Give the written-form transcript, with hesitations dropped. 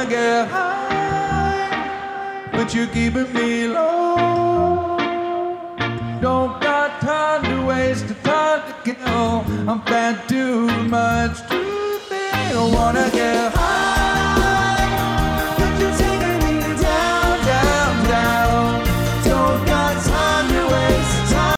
wanna get high, but you're keeping me low. Don't got time to waste, the time to kill. I'm fat too much to think. I wanna get